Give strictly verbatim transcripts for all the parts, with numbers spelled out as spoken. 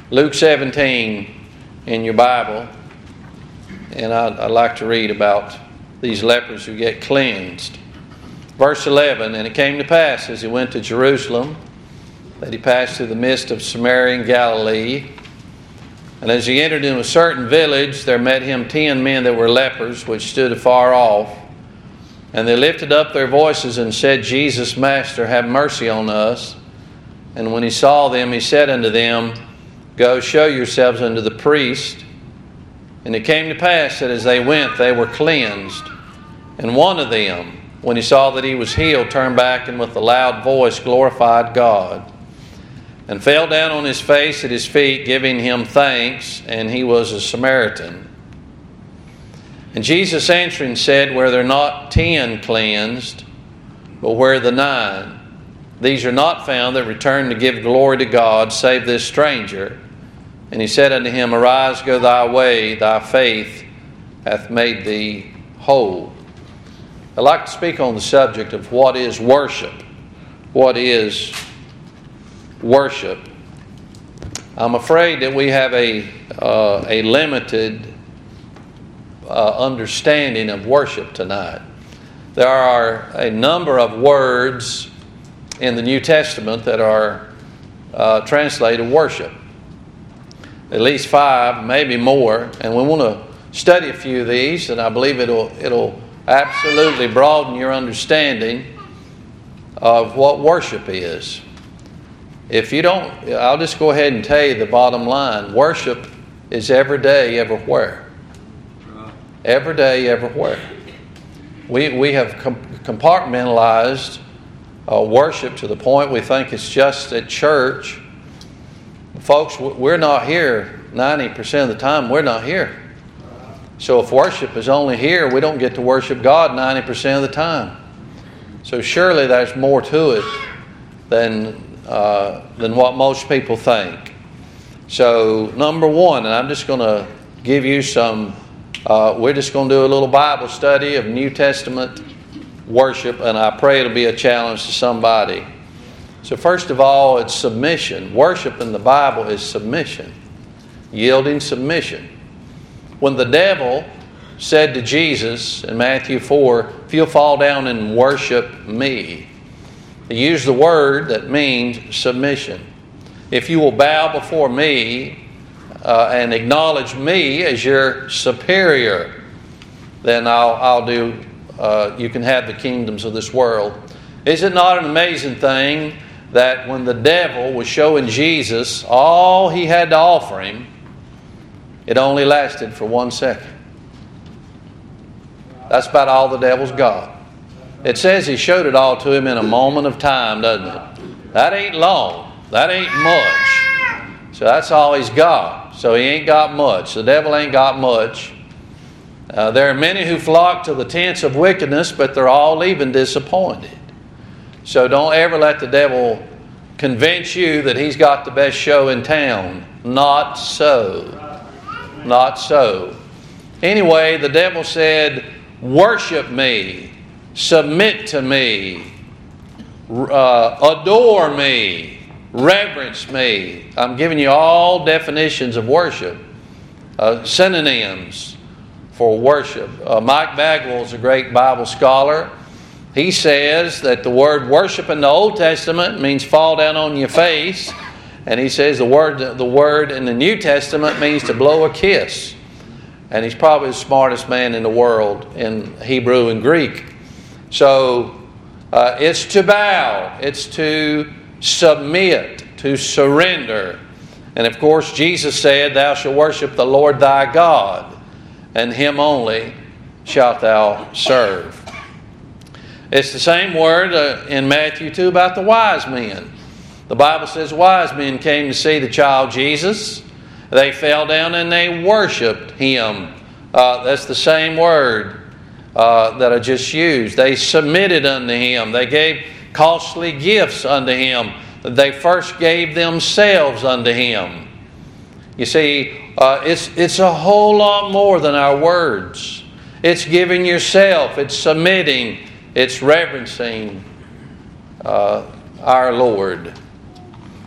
Luke seventeen in your Bible, and I'd, I'd like to read about these lepers who get cleansed. Verse eleven, and it came to pass as he went to Jerusalem that he passed through the midst of Samaria and Galilee. And as he entered into a certain village, there met him ten men that were lepers, which stood afar off. And they lifted up their voices and said, Jesus, Master, have mercy on us. And when he saw them, he said unto them, Go show yourselves unto the priest. And it came to pass that as they went, they were cleansed. And one of them, when he saw that he was healed, turned back and with a loud voice glorified God, and fell down on his face at his feet, giving him thanks, and he was a Samaritan. And Jesus answering said, Were there not ten cleansed, but where are the nine? These are not found that return to give glory to God, save this stranger. And he said unto him, Arise, go thy way, thy faith hath made thee whole. I'd like to speak on the subject of what is worship. What is worship? I'm afraid that we have a uh, a limited uh, understanding of worship tonight. There are a number of words in the New Testament that are uh, translated worship. At least five, maybe more, and we want to study a few of these, and I believe it'll it'll absolutely broaden your understanding of what worship is. If you don't, I'll just go ahead and tell you the bottom line. Worship is every day, everywhere. Every day, everywhere. We we have compartmentalized uh, worship to the point we think it's just at church. Folks, we're not here ninety percent of the time. We're not here. So if worship is only here, we don't get to worship God ninety percent of the time. So surely there's more to it than uh, than what most people think. So number one, and I'm just going to give you some, uh, we're just going to do a little Bible study of New Testament worship, and I pray it'll be a challenge to somebody. So first of all, it's submission. Worship in the Bible is submission. Yielding submission. When the devil said to Jesus in Matthew four, if you'll fall down and worship me, he used the word that means submission. If you will bow before me uh, and acknowledge me as your superior, then I'll, I'll do, uh, you can have the kingdoms of this world. Is it not an amazing thing that when the devil was showing Jesus all he had to offer him, it only lasted for one second? That's about all the devil's got. It says he showed it all to him in a moment of time, doesn't it? That ain't long. That ain't much. So that's all he's got. So he ain't got much. The devil ain't got much. Uh, there are many who flock to the tents of wickedness, but they're all leaving disappointed. So don't ever let the devil convince you that he's got the best show in town. Not so. Not so. Anyway, the devil said, worship me, submit to me, uh, adore me, reverence me. I'm giving you all definitions of worship, uh, synonyms for worship. Uh, Mike Bagwell is a great Bible scholar. He says that the word worship in the Old Testament means fall down on your face. And he says the word the word in the New Testament means to blow a kiss. And he's probably the smartest man in the world in Hebrew and Greek. So uh, it's to bow. It's to submit, to surrender. And of course Jesus said, Thou shalt worship the Lord thy God, and him only shalt thou serve. It's the same word uh, in Matthew two about the wise men. The Bible says wise men came to see the child Jesus. They fell down and they worshiped him. Uh, that's the same word uh, that I just used. They submitted unto him. They gave costly gifts unto him. They first gave themselves unto him. You see, uh, it's, it's a whole lot more than our words. It's giving yourself. It's submitting. It's reverencing uh, our Lord.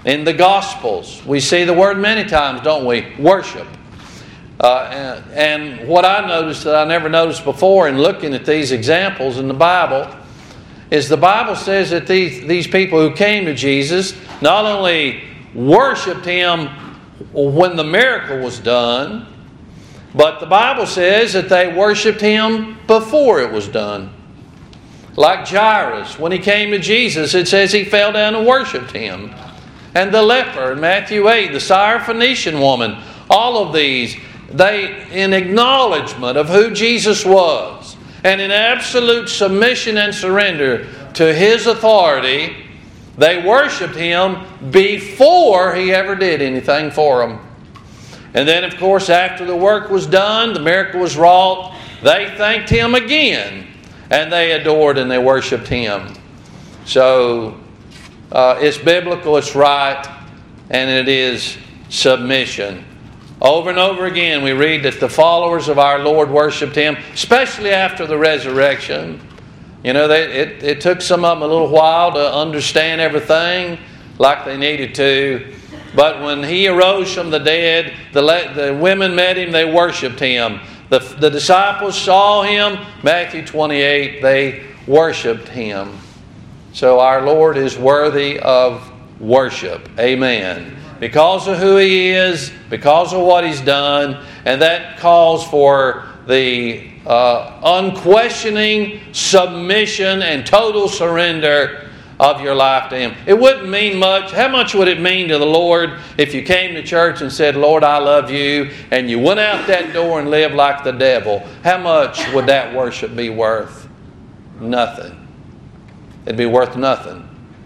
In the Gospels, we see the word many times, don't we? Worship. Uh, and, and what I noticed that I never noticed before in looking at these examples in the Bible is the Bible says that these, these people who came to Jesus not only worshiped Him when the miracle was done, but the Bible says that they worshiped Him before it was done. Like Jairus, when he came to Jesus, it says he fell down and worshiped Him. And the leper in Matthew eight, the Syrophoenician woman, all of these, they, in acknowledgement of who Jesus was, and in absolute submission and surrender to His authority, they worshiped Him before He ever did anything for them. And then, of course, after the work was done, the miracle was wrought, they thanked Him again, and they adored and they worshiped Him. So, uh, it's biblical, it's right, and it is submission. Over and over again we read that the followers of our Lord worshiped Him, especially after the resurrection. You know, they, it, it took some of them a little while to understand everything like they needed to. But when He arose from the dead, the, the women met Him, they worshiped Him. The, the disciples saw Him, Matthew twenty-eight, they worshiped Him. So our Lord is worthy of worship. Amen. Because of who He is, because of what He's done, and that calls for the uh, unquestioning submission and total surrender of your life to Him. It wouldn't mean much. How much would it mean to the Lord if you came to church and said, Lord, I love You, and you went out that door and lived like the devil? How much would that worship be worth? Nothing. It'd be worth nothing.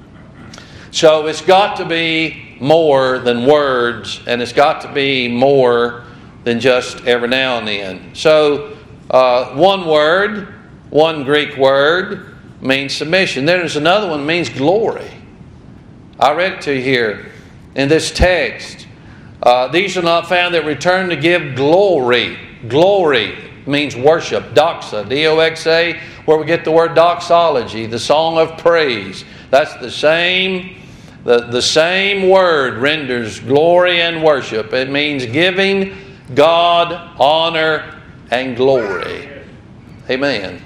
So it's got to be more than words, and it's got to be more than just every now and then. So uh, one word, one Greek word, means submission. There's another one that means glory. I read it to you here in this text. Uh, these are not found that return to give glory. Glory means worship. Doxa, D O X A, where we get the word doxology, the song of praise. That's the same, the, the same word renders glory and worship. It means giving God honor and glory. Amen.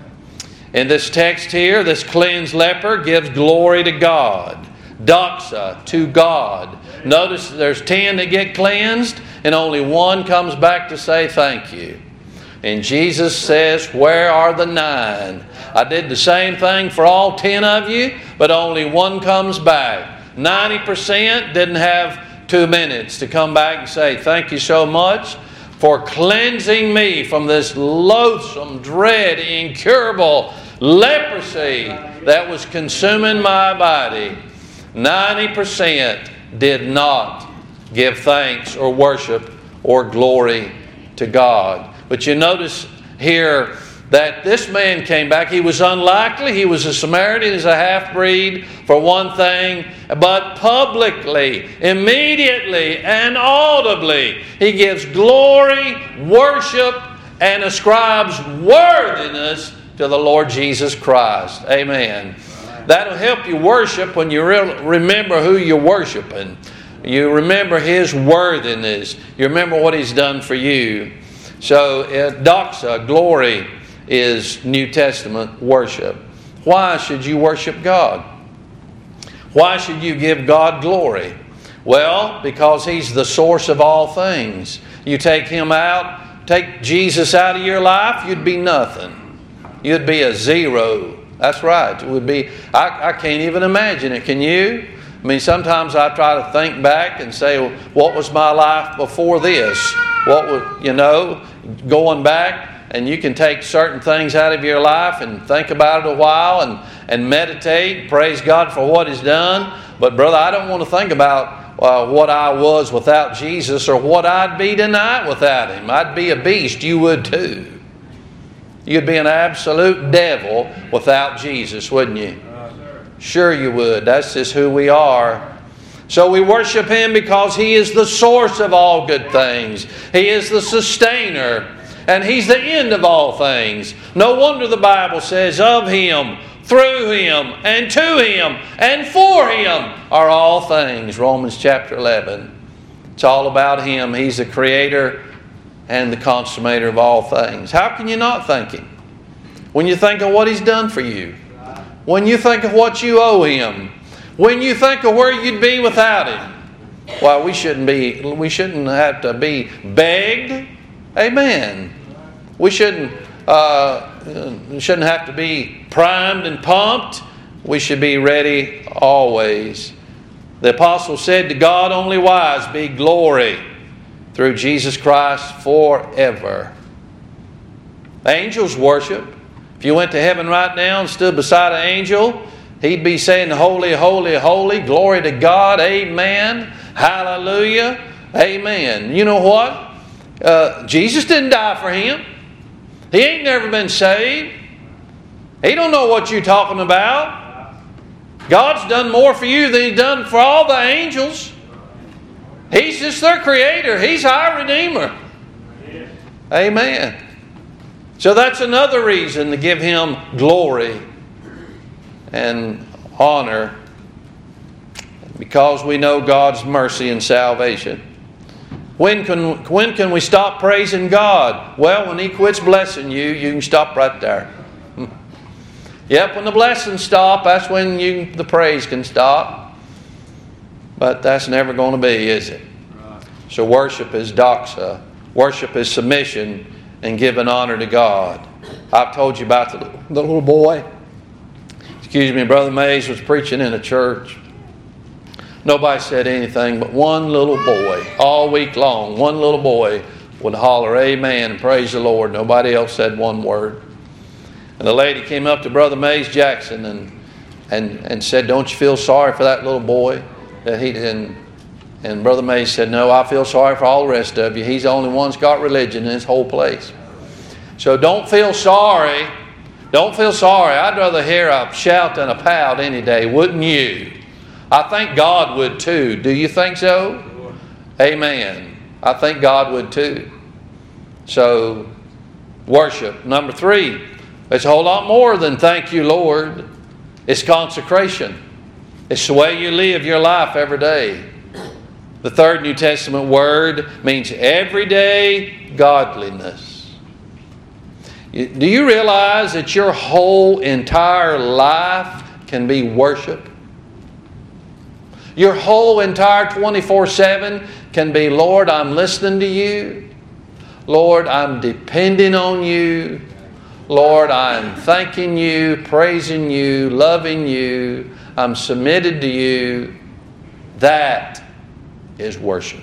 In this text here, this cleansed leper gives glory to God. Doxa, to God. Notice there's ten that get cleansed, and only one comes back to say thank you. And Jesus says, where are the nine? I did the same thing for all ten of you, but only one comes back. ninety percent didn't have two minutes to come back and say, thank you so much for cleansing me from this loathsome, dread, incurable leprosy that was consuming my body. ninety percent did not give thanks or worship or glory to God. But you notice here that this man came back. He was unlikely. He was a Samaritan. He's a half-breed for one thing. But publicly, immediately, and audibly, he gives glory, worship, and ascribes worthiness to the Lord Jesus Christ. Amen. That'll help you worship when you re- remember who you're worshiping. You remember His worthiness. You remember what He's done for you. So, uh, doxa, glory, is New Testament worship. Why should you worship God? Why should you give God glory? Well, because He's the source of all things. You take Him out, take Jesus out of your life, you'd be nothing. You'd be a zero. That's right. It would be. I, I can't even imagine it. Can you? I mean, sometimes I try to think back and say, well, what was my life before this? What was, you know, going back, and you can take certain things out of your life and think about it a while and, and meditate, praise God for what He's done. But brother, I don't want to think about uh, what I was without Jesus or what I'd be tonight without Him. I'd be a beast. You would too. You'd be an absolute devil without Jesus, wouldn't you? Sure you would. That's just who we are. So we worship Him because He is the source of all good things. He is the sustainer. And He's the end of all things. No wonder the Bible says of Him, through Him, and to Him, and for Him are all things. Romans chapter eleven. It's all about Him. He's the Creator and the consummator of all things. How can you not thank Him? When you think of what He's done for you. When you think of what you owe Him. When you think of where you'd be without Him. Well, we shouldn't be, we shouldn't have to be begged. Amen. We shouldn't, uh, shouldn't have to be primed and pumped. We should be ready always. The apostle said, to God only wise be glory through Jesus Christ forever. Angels worship. If you went to heaven right now and stood beside an angel, he'd be saying, holy, holy, holy, glory to God, amen, hallelujah, amen. You know what? Uh, Jesus didn't die for him. He ain't never been saved. He don't know what you're talking about. God's done more for you than He's done for all the angels. He's just their Creator. He's our Redeemer. Amen. So that's another reason to give Him glory and honor, because we know God's mercy and salvation. When can, when can we stop praising God? Well, when He quits blessing you, you can stop right there. Yep, when the blessings stop, that's when you the praise can stop. But that's never going to be, is it? So worship is doxa. Worship is submission and giving honor to God. I've told you about the, the little boy. Excuse me, Brother Mays was preaching in a church. Nobody said anything, but one little boy, all week long, one little boy would holler, amen, and praise the Lord. Nobody else said one word. And the lady came up to Brother Mays Jackson and and, and said, don't you feel sorry for that little boy? That he and, and Brother Mays said, no, I feel sorry for all the rest of you. He's the only one that's got religion in this whole place. So don't feel sorry. Don't feel sorry. I'd rather hear a shout than a pout any day, wouldn't you? I think God would too. Do you think so? Amen. I think God would too. So, worship. Number three. It's a whole lot more than thank you, Lord. It's consecration. It's the way you live your life every day. The third New Testament word means everyday godliness. Do you realize that your whole entire life can be worship? Your whole entire twenty-four seven can be, Lord, I'm listening to you. Lord, I'm depending on you. Lord, I'm thanking you, praising you, loving you. I'm submitted to you. That is worship.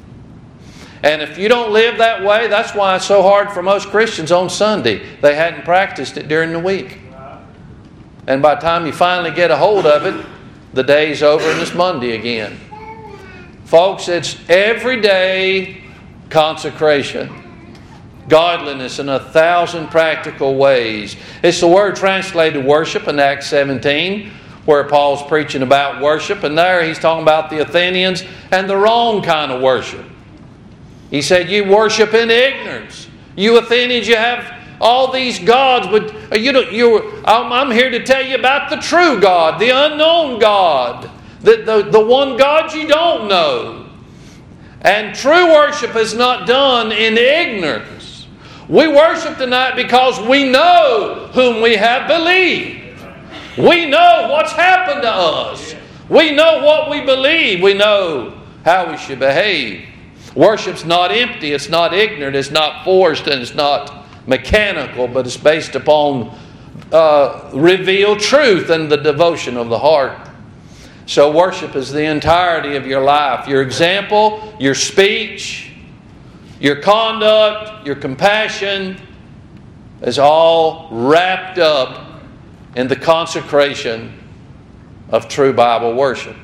And if you don't live that way, that's why it's so hard for most Christians on Sunday. They hadn't practiced it during the week. And by the time you finally get a hold of it, the day's over and it's Monday again. Folks, it's everyday consecration. Godliness in a thousand practical ways. It's the word translated worship in Acts seventeen, where Paul's preaching about worship. And there he's talking about the Athenians and the wrong kind of worship. He said, you worship in ignorance. You Athenians, you have all these gods, but you don't, you, I'm, I'm here to tell you about the true God, the unknown God, the, the, the one God you don't know. And true worship is not done in ignorance. We worship tonight because we know whom we have believed. We know what's happened to us. We know what we believe. We know how we should behave. Worship's not empty. It's not ignorant. It's not forced. And it's not mechanical. But it's based upon uh, revealed truth and the devotion of the heart. So worship is the entirety of your life. Your example, your speech, your conduct, your compassion is all wrapped up in the consecration of true Bible worship.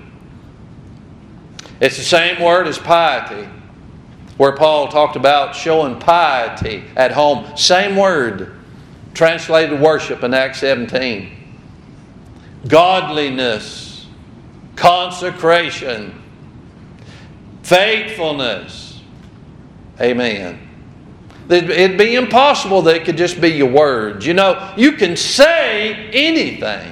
It's the same word as piety, where Paul talked about showing piety at home. Same word, translated worship in Acts seventeen. Godliness, consecration, faithfulness. Amen. It'd be impossible that it could just be your words. You know, you can say anything.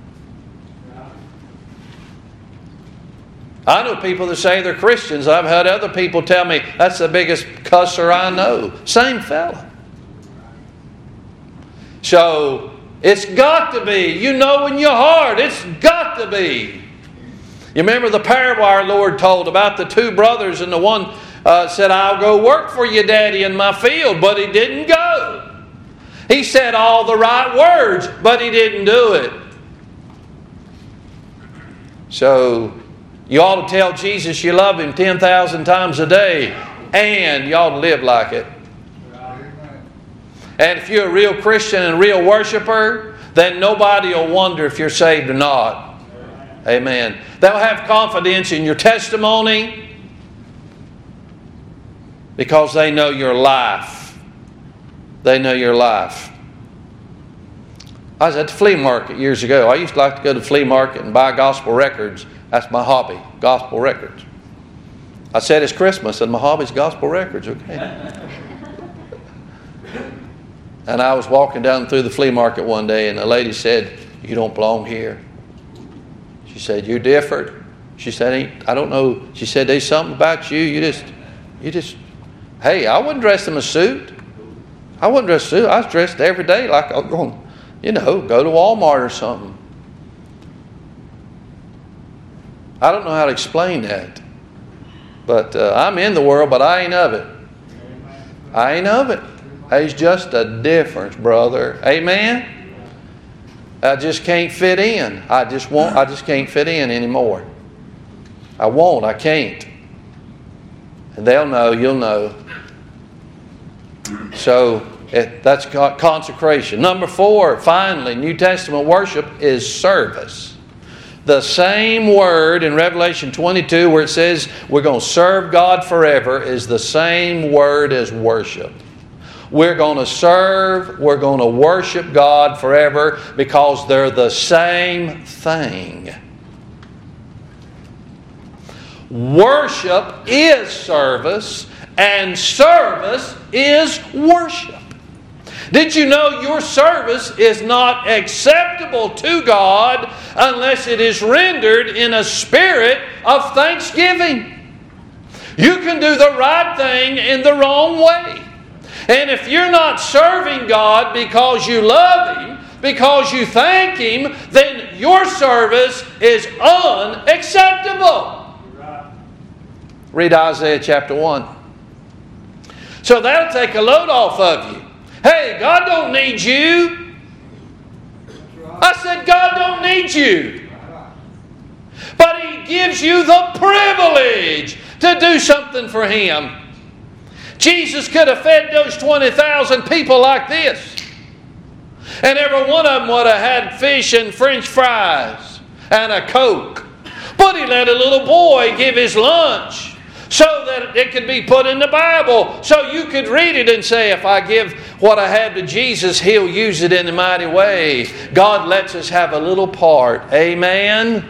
I know people that say they're Christians. I've had other people tell me, that's the biggest cusser I know. Same fella. So, it's got to be. You know in your heart, it's got to be. You remember the parable our Lord told about the two brothers, and the one uh, said, I'll go work for you, Daddy, in my field, but he didn't go. He said all the right words, but he didn't do it. So, you ought to tell Jesus you love Him ten thousand times a day, and you ought to live like it. And if you're a real Christian and a real worshiper, then nobody will wonder if you're saved or not. Amen. They'll have confidence in your testimony because they know your life. They know your life. I was at the flea market years ago. I used to like to go to the flea market and buy gospel records. That's my hobby, gospel records. I said it's Christmas and my hobby's gospel records, okay? And I was walking down through the flea market one day, and the lady said, you don't belong here. She said, you're different. She said, I don't know. She said, there's something about you. You just, you just, hey, I wasn't dressed in a suit. I wasn't dressed in a suit. I was dressed every day like I was going, you know, go to Walmart or something. I don't know how to explain that. But uh, I'm in the world, but I ain't of it. I ain't of it. There's just a difference, brother. Amen? I just can't fit in. I just won't. I just can't fit in anymore. I won't. I can't. And they'll know. You'll know. So it, that's consecration. Number four, finally, New Testament worship is service. The same word in Revelation twenty-two where it says we're going to serve God forever is the same word as worship. We're going to serve, we're going to worship God forever because they're the same thing. Worship is service, and service is worship. Did you know your service is not acceptable to God unless it is rendered in a spirit of thanksgiving? You can do the right thing in the wrong way. And if you're not serving God because you love Him, because you thank Him, then your service is unacceptable. Read Isaiah chapter one. So that'll take a load off of you. Hey, God don't need you. I said God don't need you. But He gives you the privilege to do something for Him. Jesus could have fed those twenty thousand people like this. And every one of them would have had fish and French fries and a Coke. But He let a little boy give his lunch so that it could be put in the Bible. So you could read it and say, if I give what I have to Jesus, He'll use it in a mighty way. God lets us have a little part. Amen?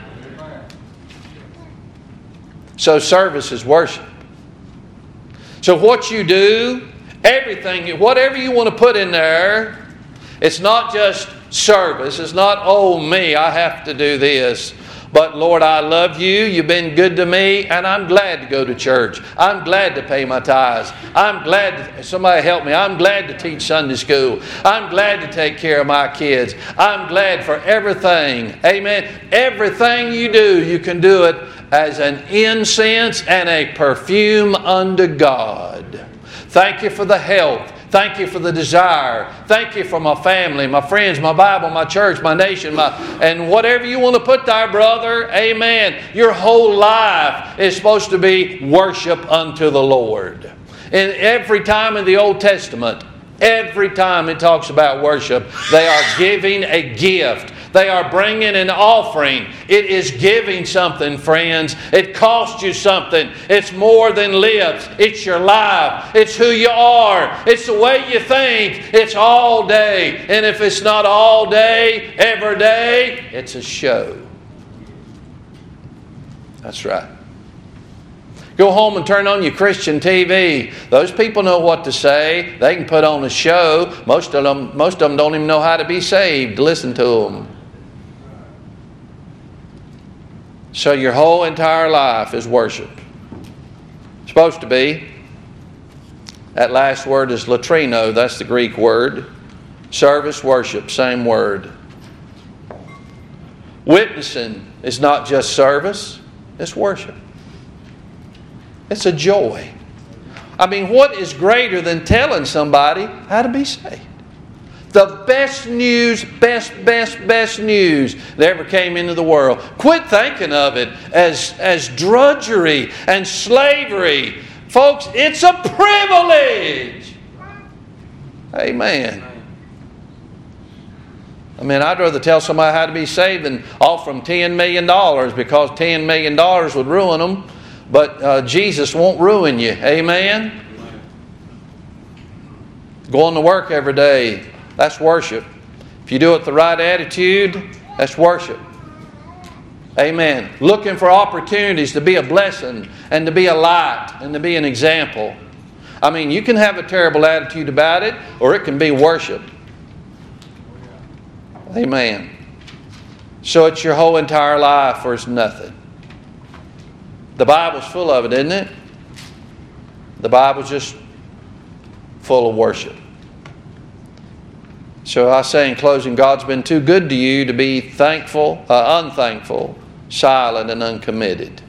So service is worship. So what you do, everything, whatever you want to put in there, it's not just service. It's not, oh me, I have to do this. But Lord, I love you. You've been good to me, and I'm glad to go to church. I'm glad to pay my tithes. I'm glad to, somebody help me. I'm glad to teach Sunday school. I'm glad to take care of my kids. I'm glad for everything. Amen. Everything you do, you can do it as an incense and a perfume unto God. Thank you for the health. Thank you for the desire. Thank you for my family, my friends, my Bible, my church, my nation, my, and whatever you want to put there, brother. Amen. Your whole life is supposed to be worship unto the Lord. And every time in the Old Testament, every time it talks about worship, they are giving a gift. They are bringing an offering. It is giving something, friends. It costs you something. It's more than lips. It's your life. It's who you are. It's the way you think. It's all day. And if it's not all day, every day, it's a show. That's right. Go home and turn on your Christian T V. Those people know what to say. They can put on a show. Most of them, most of them don't even know how to be saved. Listen to them. So your whole entire life is worship. It's supposed to be. That last word is latrino. That's the Greek word. Service, worship, same word. Witnessing is not just service. It's worship. It's a joy. I mean, what is greater than telling somebody how to be saved? The best news, best, best, best news that ever came into the world. Quit thinking of it as, as drudgery and slavery. Folks, it's a privilege. Amen. I mean, I'd rather tell somebody how to be saved than offer them ten million dollars, because ten million dollars would ruin them. But uh, Jesus won't ruin you. Amen? Going to work every day, that's worship. If you do it with the right attitude, that's worship. Amen. Looking for opportunities to be a blessing and to be a light and to be an example. I mean, you can have a terrible attitude about it, or it can be worship. Amen. So it's your whole entire life, or it's nothing. The Bible's full of it, isn't it? The Bible's just full of worship. So I say in closing, God's been too good to you to be thankful, uh, unthankful, silent, and uncommitted.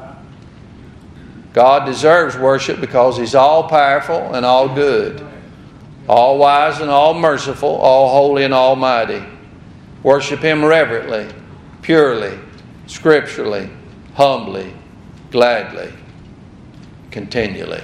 God deserves worship because He's all powerful and all good, all wise and all merciful, all holy and almighty. Worship Him reverently, purely, scripturally, humbly, gladly, continually.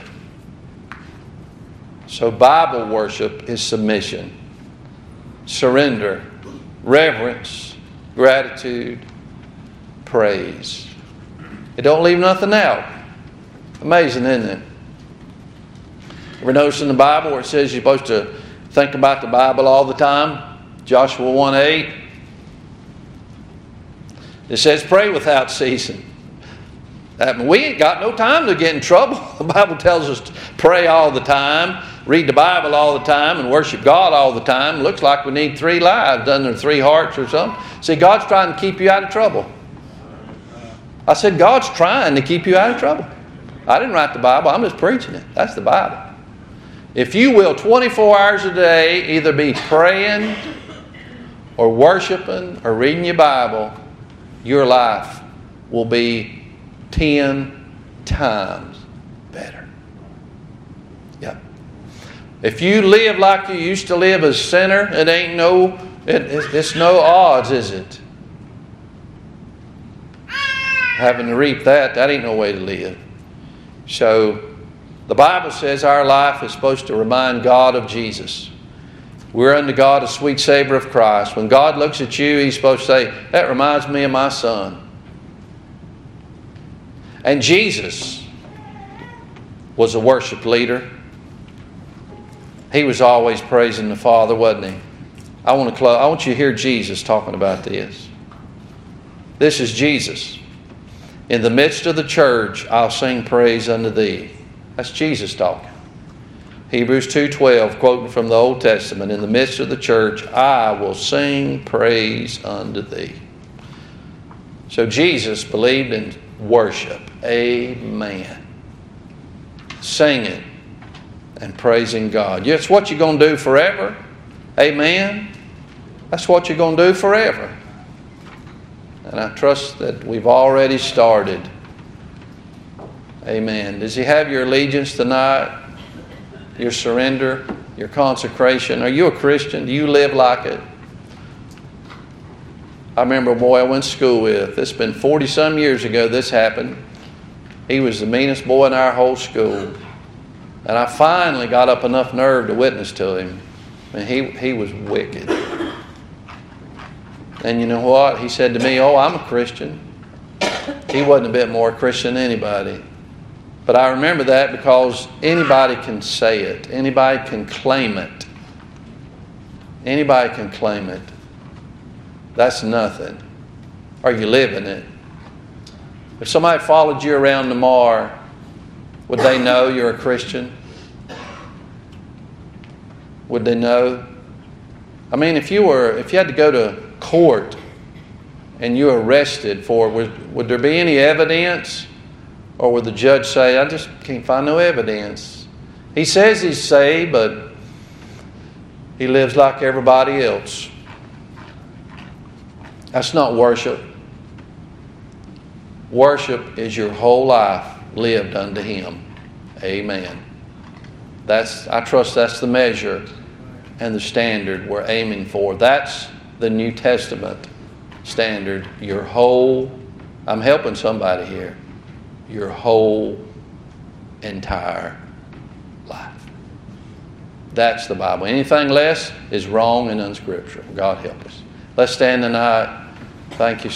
So Bible worship is submission, surrender, reverence, gratitude, praise. It don't leave nothing out. Amazing, isn't it? Ever notice in the Bible where it says you're supposed to think about the Bible all the time? Joshua one eight. It says pray without ceasing. I mean, we ain't got no time to get in trouble. The Bible tells us to pray all the time, read the Bible all the time, and worship God all the time. Looks like we need three lives, doesn't there? Three hearts or something. See, God's trying to keep you out of trouble. I said, God's trying to keep you out of trouble. I didn't write the Bible. I'm just preaching it. That's the Bible. If you will, twenty-four hours a day, either be praying or worshiping or reading your Bible, your life will be ten times better. Yep. If you live like you used to live as a sinner, it ain't no, it, it's no odds, is it? Having to reap that, that ain't no way to live. So, the Bible says our life is supposed to remind God of Jesus. We're unto God a sweet savor of Christ. When God looks at you, He's supposed to say, that reminds me of my son. And Jesus was a worship leader. He was always praising the Father, wasn't He? I want to close. I want you to hear Jesus talking about this. This is Jesus. In the midst of the church, I'll sing praise unto Thee. That's Jesus talking. Hebrews two twelve, quoting from the Old Testament, in the midst of the church, I will sing praise unto Thee. So Jesus believed in worship. Amen. Singing and praising God. It's what you're going to do forever. Amen. That's what you're going to do forever. And I trust that we've already started. Amen. Does He have your allegiance tonight? Your surrender? Your consecration? Are you a Christian? Do you live like it? I remember a boy I went to school with. This has been forty-some years ago this happened. He was the meanest boy in our whole school. And I finally got up enough nerve to witness to him. And he, he was wicked. And you know what? He said to me, oh, I'm a Christian. He wasn't a bit more Christian than anybody. But I remember that because anybody can say it. Anybody can claim it. Anybody can claim it. That's nothing. Are you living it? If somebody followed you around tomorrow Would they know you're a Christian? Would they know? I mean, if you were, if you had to go to court and you were arrested for it, would, would there be any evidence? Or would the judge say, I just can't find no evidence? He says he's saved, but he lives like everybody else. That's not worship. Worship is your whole life lived unto Him. Amen. That's, I trust that's the measure and the standard we're aiming for. That's the New Testament standard. Your whole, I'm helping somebody here, your whole entire life. That's the Bible. Anything less is wrong and unscriptural. God help us. Let's stand tonight. Thank you.